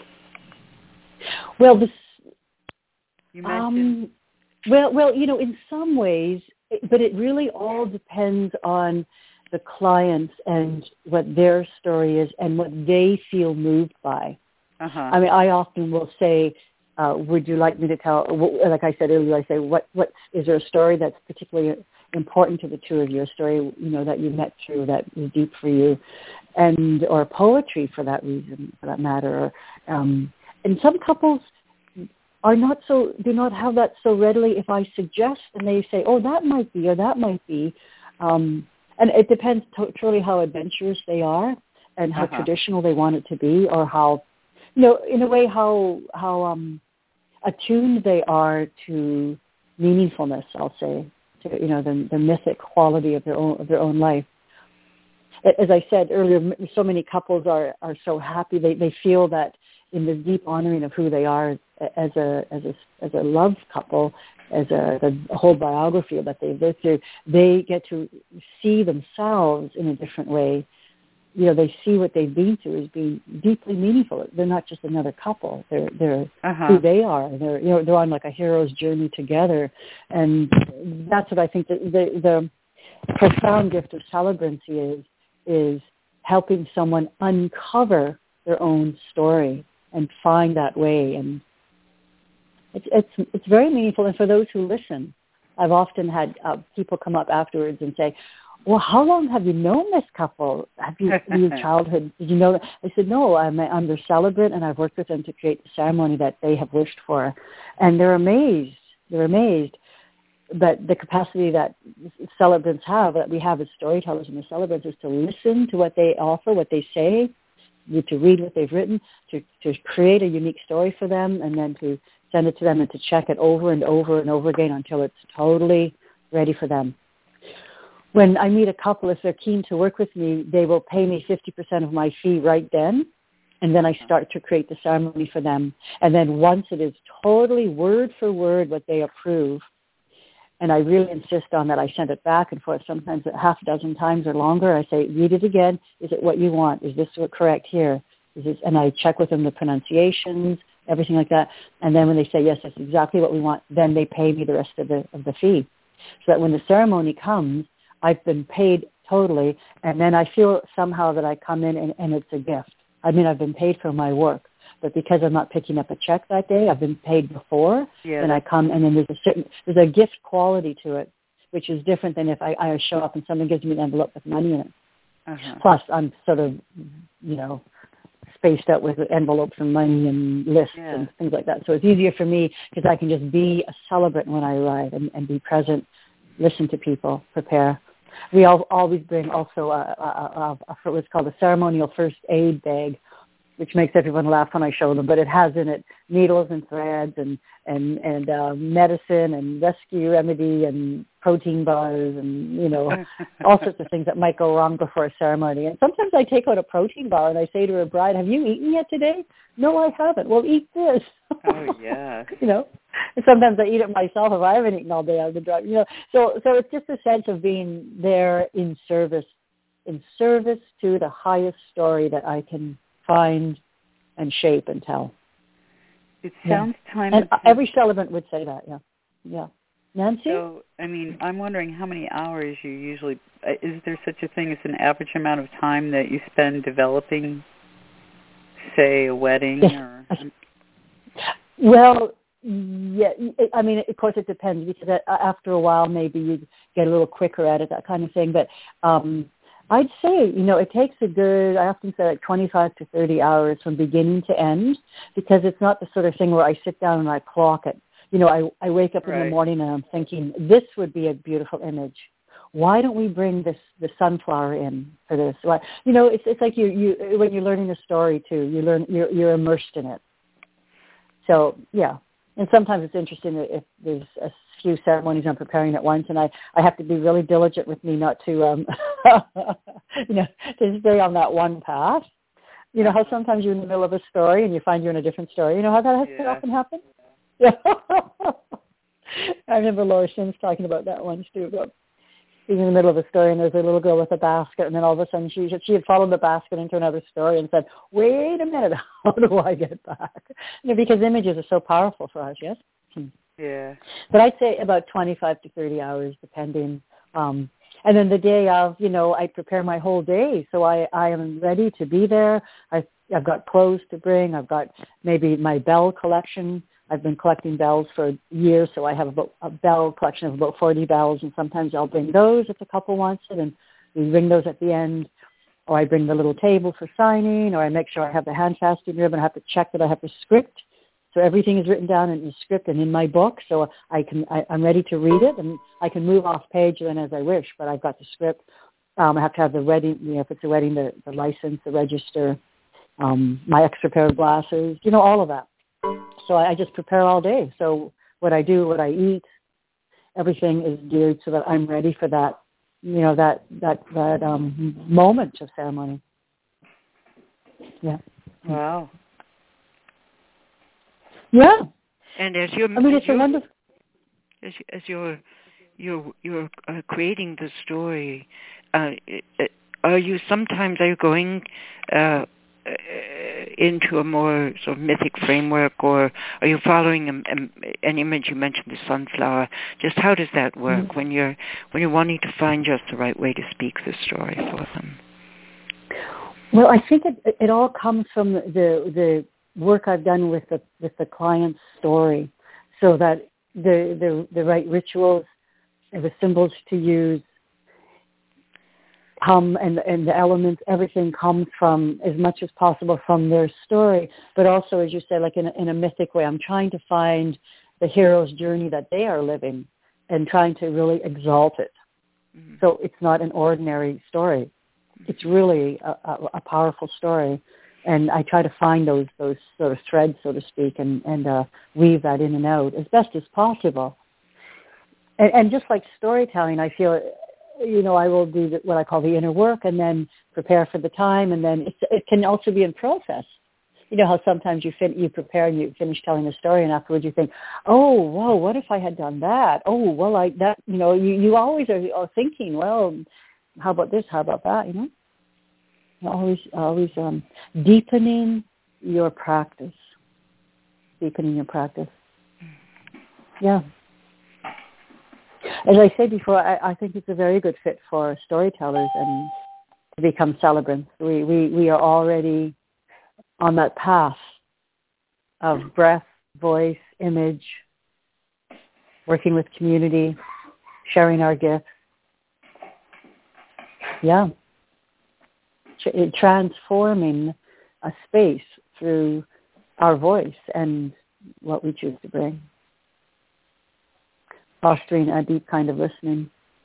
Well, you mentioned... Well, in some ways, but it really all depends on the clients and what their story is and what they feel moved by. I mean, I often will say, would you like me to tell, like I said earlier, I say, what is there a story that's particularly important to the two of you, a story, that you met through that is deep for you, or poetry for that reason, for that matter. And some couples do not have that so readily. If I suggest and they say, oh, that might be, or that might be, and it depends truly how adventurous they are and how traditional they want it to be, or how, in a way, how attuned they are to meaningfulness, I'll say, to, the mythic quality of their own life. As I said earlier, so many couples are so happy. They feel that in the deep honoring of who they are as a love couple, as the whole biography that they've lived through, they get to see themselves in a different way. They see what they've been through as being deeply meaningful. They're not just another couple. They're who they are. They're on like a hero's journey together, and that's what I think the profound gift of celebrancy is helping someone uncover their own story. find that way. And it's very meaningful. And for those who listen, I've often had people come up afterwards and say, well, how long have you known this couple? Have you, your childhood, did you know that? I said, no, I'm their celebrant, and I've worked with them to create the ceremony that they have wished for. And they're amazed. But the capacity that celebrants have, that we have as storytellers and the celebrants, is to listen to what they offer, what they say, to read what they've written, to create a unique story for them, and then to send it to them and to check it over and over and over again until it's totally ready for them. When I meet a couple, if they're keen to work with me, they will pay me 50% of my fee right then, and then I start to create the ceremony for them. And then once it is totally word for word what they approve, and I really insist on that, I send it back and forth, sometimes a half a dozen times or longer. I say, read it again. Is it what you want? Is this correct here? Is this? And I check with them the pronunciations, everything like that. And then when they say, yes, that's exactly what we want, then they pay me the rest of the fee. So that when the ceremony comes, I've been paid totally, and then I feel somehow that I come in and it's a gift. I mean, I've been paid for my work, but because I'm not picking up a check that day, I've been paid before, and I come, and then there's a gift quality to it, which is different than if I show up and someone gives me an envelope with money in it. Uh-huh. Plus, I'm sort of, spaced out with envelopes and money and lists and things like that. So it's easier for me because I can just be a celebrant when I arrive and be present, listen to people, prepare. We always bring also what's called a ceremonial first aid bag, which makes everyone laugh when I show them. But it has in it needles and threads and medicine and rescue remedy and protein bars and, all sorts of things that might go wrong before a ceremony. And sometimes I take out a protein bar and I say to a bride, have you eaten yet today? No, I haven't. Well, eat this. Oh, yeah. And sometimes I eat it myself if I haven't eaten all day out of the drive. So it's just a sense of being there in service to the highest story that I can find and shape and tell. It sounds time. And every celebrant would say that, yeah. Nancy? So, I'm wondering how many hours you usually, is there such a thing as an average amount of time that you spend developing, say, a wedding? Yes. Or? Well, yeah, of course it depends, because after a while maybe you get a little quicker at it, that kind of thing. But I'd say, it takes I often say 25 to 30 hours from beginning to end, because it's not the sort of thing where I sit down and I clock it. I wake up in the morning and I'm thinking, this would be a beautiful image. Why don't we bring the sunflower in for this? It's like you when you're learning a story too, you're immersed in it. So, yeah. And sometimes it's interesting if there's a few ceremonies I'm preparing at once, and I have to be really diligent with me not to, to stay on that one path. How sometimes you're in the middle of a story and you find you're in a different story. You know how that has often happened? Yeah. I remember Laura Sims talking about that once too, about being in the middle of a story and there's a little girl with a basket, and then all of a sudden she had followed the basket into another story and said, wait a minute, how do I get back? Because images are so powerful for us, yes? Yeah. But I'd say about 25 to 30 hours, depending. And then the day of, I prepare my whole day. So I am ready to be there. I've got clothes to bring. I've got maybe my bell collection. I've been collecting bells for years, so I have about a bell collection of about 40 bells, and sometimes I'll bring those if the couple wants it, and we ring those at the end. Or I bring the little table for signing, or I make sure I have the hand-fasting ribbon. I have to check that I have the script. So everything is written down in the script and in my book, so I'm ready to read it, and I can move off page then as I wish, but I've got the script. I have to have the wedding, if it's a wedding, the license, the register, my extra pair of glasses, all of that. So I just prepare all day. So what I do, what I eat, everything is geared so that I'm ready for that, that moment of ceremony. Yeah. Wow. Yeah. And as you're creating the story, are you going into a more sort of mythic framework, or are you following an image? You mentioned the sunflower. Just how does that work when you're wanting to find just the right way to speak the story for them? Well, I think it all comes from the work I've done with the client's story, so that the right rituals and the symbols to use come, and the elements, everything comes from, as much as possible, from their story. But also, as you say, like in a mythic way, I'm trying to find the hero's journey that they are living and trying to really exalt it. Mm-hmm. So it's not an ordinary story. It's really a powerful story. And I try to find those sort of threads, so to speak, and weave that in and out as best as possible. And just like storytelling, I feel, I will do what I call the inner work, and then prepare for the time, and then it can also be in process. You know how sometimes you prepare and you finish telling a story, and afterwards you think, oh, whoa, what if I had done that? Oh, well, you always are thinking, well, how about this? How about that? Always deepening your practice. Yeah. As I said before, I think it's a very good fit for storytellers and to become celebrants. We are already on that path of breath, voice, image, working with community, sharing our gifts. Yeah. Transforming a space through our voice and what we choose to bring. Fostering a deep kind of listening.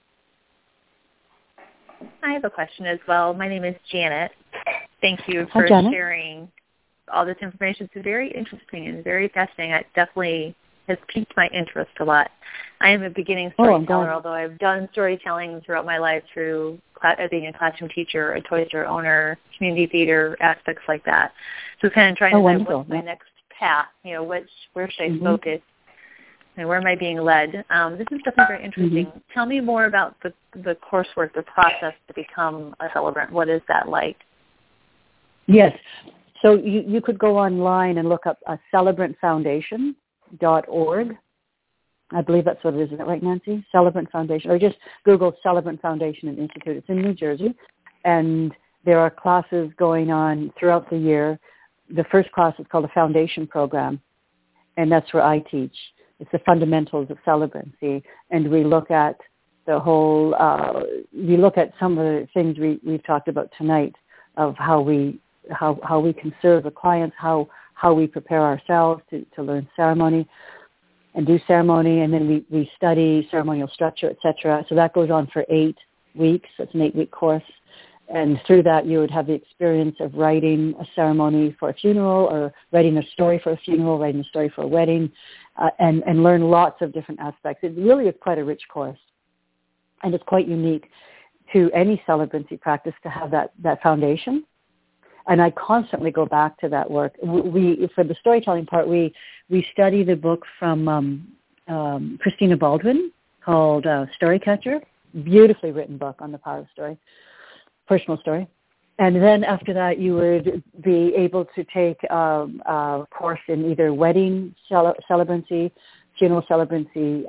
I have a question as well. My name is Janet. Thank you for sharing all this information. It's very interesting and very fascinating. It definitely has piqued my interest a lot. I am a beginning storyteller, although I've done storytelling throughout my life through being a classroom teacher, a toy store owner, community theater, aspects like that. So kind of trying to decide what's my next path, where should I focus? And where am I being led? This is definitely very interesting. Mm-hmm. Tell me more about the coursework, the process to become a celebrant. What is that like? Yes. So you could go online and look up celebrantfoundation.org. I believe that's what it is. Isn't it right, Nancy? Celebrant Foundation. Or just Google Celebrant Foundation and Institute. It's in New Jersey. And there are classes going on throughout the year. The first class is called the Foundation Program. And that's where I teach. It's the fundamentals of celebrancy, and we look at the whole. We look at some of the things we've talked about tonight, of how we can serve the clients, how we prepare ourselves to learn ceremony, and do ceremony, and then we study ceremonial structure, etc. So that goes on for 8 weeks. It's an 8-week course, and through that you would have the experience of writing a ceremony for a funeral, or writing a story for a funeral, writing a story for a wedding. And learn lots of different aspects. It really is quite a rich course. And it's quite unique to any celebrancy practice to have that foundation. And I constantly go back to that work. For the storytelling part, we study the book from Christina Baldwin called Storycatcher. Beautifully written book on the power of story, personal story. And then after that, you would be able to take a course in either wedding celebrancy, funeral celebrancy,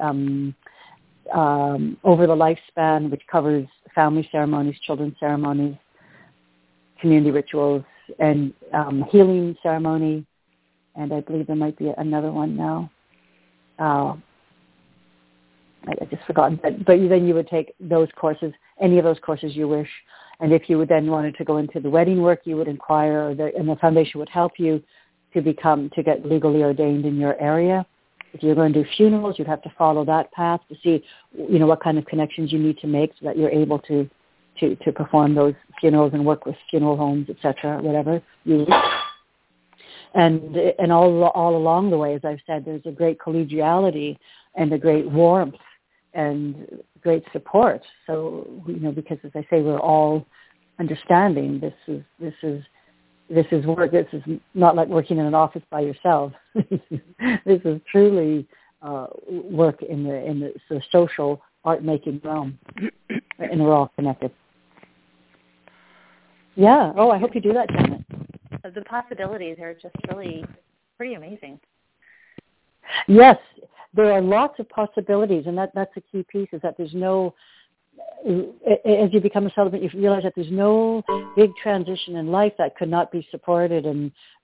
over the lifespan, which covers family ceremonies, children's ceremonies, community rituals, and healing ceremony. And I believe there might be another one now. I just forgotten. But then you would take those courses, any of those courses you wish. And if you would then wanted to go into the wedding work, you would inquire, and the foundation would help you to get legally ordained in your area. If you're going to do funerals, you'd have to follow that path to see, what kind of connections you need to make so that you're able to perform those funerals and work with funeral homes, etc., whatever you need. And all along the way, as I've said, there's a great collegiality and a great warmth and great support. So, because as I say, we're all understanding this is work. This is not like working in an office by yourself. This is truly work in the sort of social art making realm, and we're all connected. Yeah. Oh, I hope you do that, Janet. The possibilities are just really pretty amazing. Yes, there are lots of possibilities, and that's a key piece, is that there's no, as you become a celebrant, you realize that there's no big transition in life that could not be supported and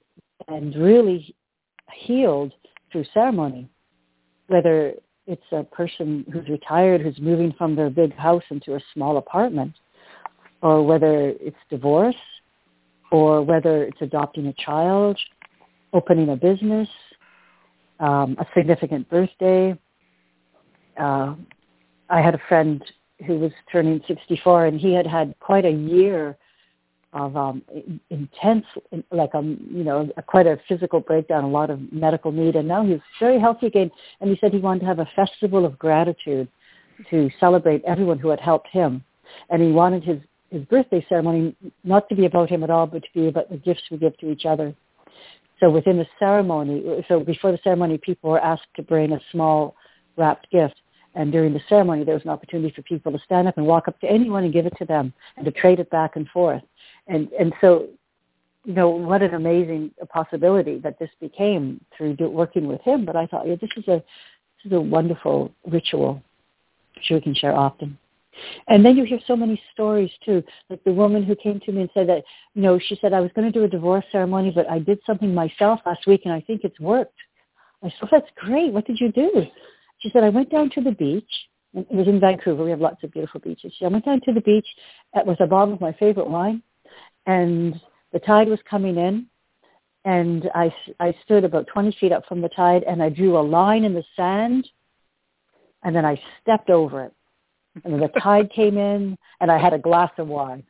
and really healed through ceremony, whether it's a person who's retired, who's moving from their big house into a small apartment, or whether it's divorce, or whether it's adopting a child, opening a business, a significant birthday. I had a friend who was turning 64, and he had quite a year of intense, quite a physical breakdown, a lot of medical need, and now he's very healthy again. And he said he wanted to have a festival of gratitude to celebrate everyone who had helped him, and he wanted his birthday ceremony not to be about him at all, but to be about the gifts we give to each other. So within the ceremony, before the ceremony, people were asked to bring a small wrapped gift. And during the ceremony, there was an opportunity for people to stand up and walk up to anyone and give it to them and to trade it back and forth. And so, what an amazing possibility that this became through working with him. But I thought, this is a wonderful ritual, which we can share often. And then you hear so many stories too, like the woman who came to me and said that, she said, I was going to do a divorce ceremony, but I did something myself last week and I think it's worked. I said, that's great. What did you do? She said, I went down to the beach. It was in Vancouver. We have lots of beautiful beaches. I went down to the beach with a bottle of my favorite wine, and the tide was coming in, and I stood about 20 feet up from the tide, and I drew a line in the sand, and then I stepped over it. And then the tide came in, and I had a glass of wine.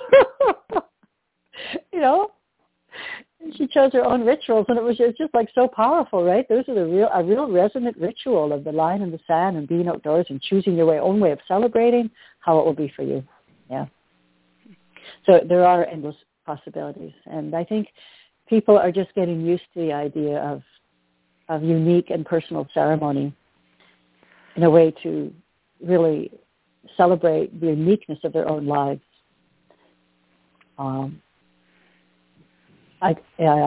She chose her own rituals, and it was just like so powerful, right? Those are a real resonant ritual of the line in the sand and being outdoors and choosing your own way of celebrating how it will be for you. Yeah. So there are endless possibilities, and I think people are just getting used to the idea of unique and personal ceremony in a way to really celebrate the uniqueness of their own lives. I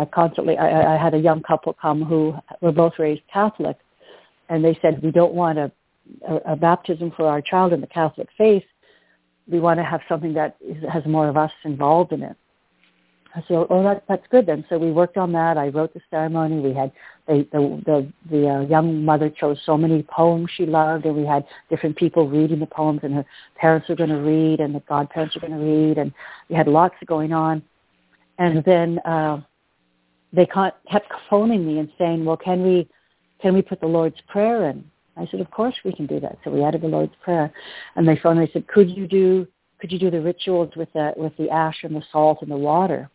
had a young couple come who were both raised Catholic, and they said, we don't want a baptism for our child in the Catholic faith. We want to have something that has more of us involved in it. I said, that's good then. So we worked on that. I wrote the ceremony. We had the young mother chose so many poems she loved, and we had different people reading the poems, and her parents were going to read, and the godparents were going to read, and we had lots going on. And then they kept phoning me and saying, well, can we put the Lord's Prayer in? I said, of course we can do that. So we added the Lord's Prayer. And they phoned me and said, could you do the rituals with the ash and the salt and the water?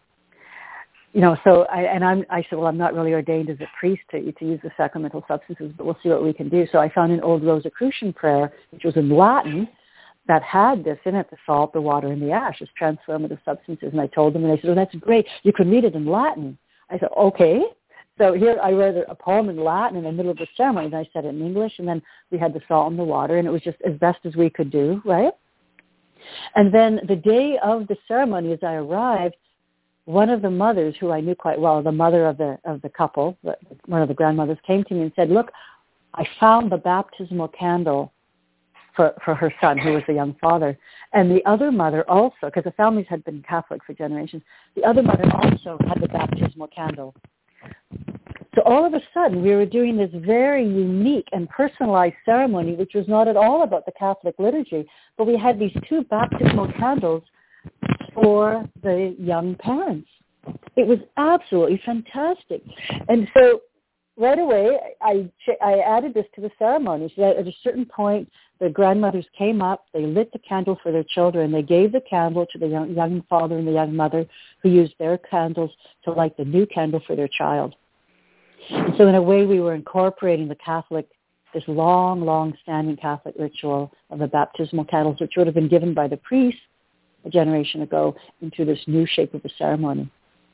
So I said, well, I'm not really ordained as a priest to use the sacramental substances, but we'll see what we can do. So I found an old Rosicrucian prayer, which was in Latin, that had this in it, the salt, the water, and the ash as transformative substances. And I told them, and they said, oh, that's great. You can read it in Latin. I said, okay. So here I read a poem in Latin in the middle of the ceremony, and I said it in English, and then we had the salt and the water, and it was just as best as we could do, right? And then the day of the ceremony, as I arrived, one of the mothers, who I knew quite well, the mother of the couple, one of the grandmothers, came to me and said, look, I found the baptismal candle for her son, who was the young father. And the other mother also, because the families had been Catholic for generations, the other mother also had the baptismal candle. So all of a sudden, we were doing this very unique and personalized ceremony, which was not at all about the Catholic liturgy, but we had these two baptismal candles for the young parents. It was absolutely fantastic. And so right away, I added this to the ceremony. So at a certain point, the grandmothers came up, they lit the candle for their children, they gave the candle to the young father and the young mother, who used their candles to light the new candle for their child. And so in a way, we were incorporating this long-standing Catholic ritual of the baptismal candles, which would have been given by the priest a generation ago, into this new shape of the ceremony.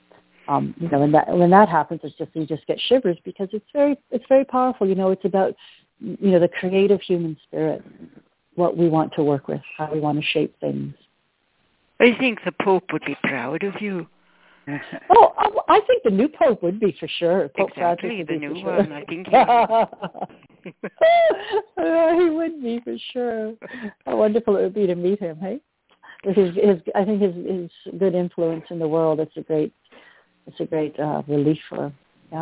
When that happens, you just get shivers, because it's very powerful. It's about the creative human spirit, what we want to work with, how we want to shape things. I think the Pope would be proud of you. Oh, I think the new Pope would be, for sure. Pope exactly, the new one. Sure. I think he would be, for sure. How wonderful it would be to meet him, hey? I think his good influence in the world. It's it's a great relief for, yeah.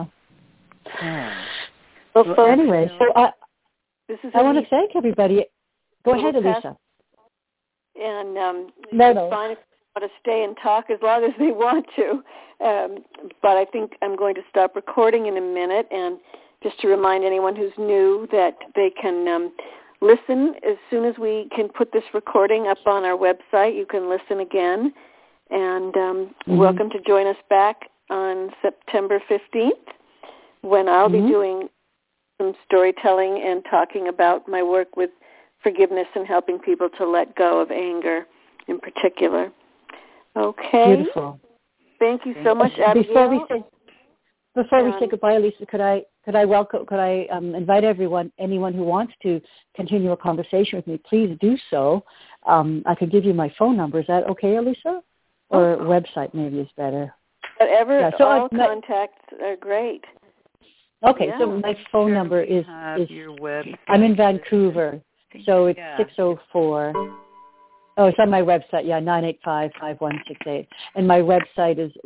Well, anyway, so I want to thank everybody. Go ahead, Elisa. And no. It's fine if they want to stay and talk as long as they want to. But I think I'm going to stop recording in a minute, and just to remind anyone who's new that they can listen as soon as we can put this recording up on our website. You can listen again. And welcome to join us back on September 15th when I'll be doing some storytelling and talking about my work with forgiveness and helping people to let go of anger in particular. Okay. Beautiful. Thank you so much, Abigail. Before we say goodbye, Lisa, could I invite anyone who wants to continue a conversation with me, please do so. I could give you my phone number. Is that okay, Elisa? Or website maybe is better. Whatever. Yeah, so all contacts are great. Okay, so my phone number is I'm in Vancouver, so it's 604. Oh, it's on my website, 985-5168. And my website is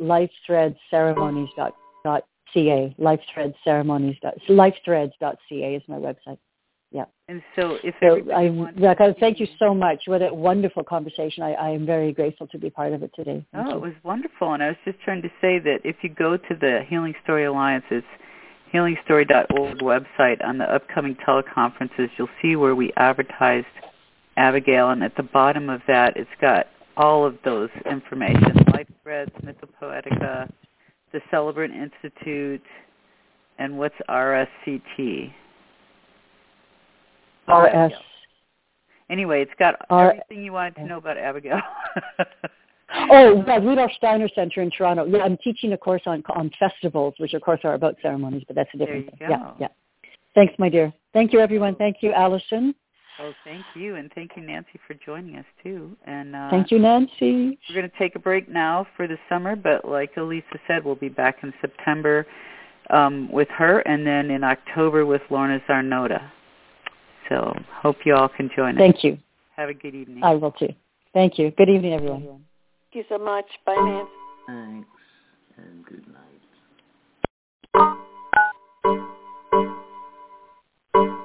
lifethreadsceremonies.ca. Lifethreads.ca is my website. Yeah. And so if thank you so much. What a wonderful conversation. I am very grateful to be part of it today. Thank you. It was wonderful. And I was just trying to say that if you go to the Healing Story Alliance's healingstory.org website on the upcoming teleconferences, you'll see where we advertised Abigail, and at the bottom of that it's got all of those information, Life Threads, Mythopoetica, the Celebrant Institute, and what's RSCT? RS. Anyway, it's got everything you wanted to know about Abigail. Rudolf Steiner Center in Toronto. Yeah, I'm teaching a course on festivals, which of course are about ceremonies, but that's a different thing. Yeah. Thanks, my dear. Thank you, everyone. Thank you, Allison. Oh, thank you, and thank you, Nancy, for joining us too. And thank you, Nancy. We're going to take a break now for the summer, but like Elisa said, we'll be back in September with her, and then in October with Lorna Zarnota. So hope you all can join us. Thank you. Have a good evening. I will too. Thank you. Good evening, everyone. Thank you so much. Bye, Nancy.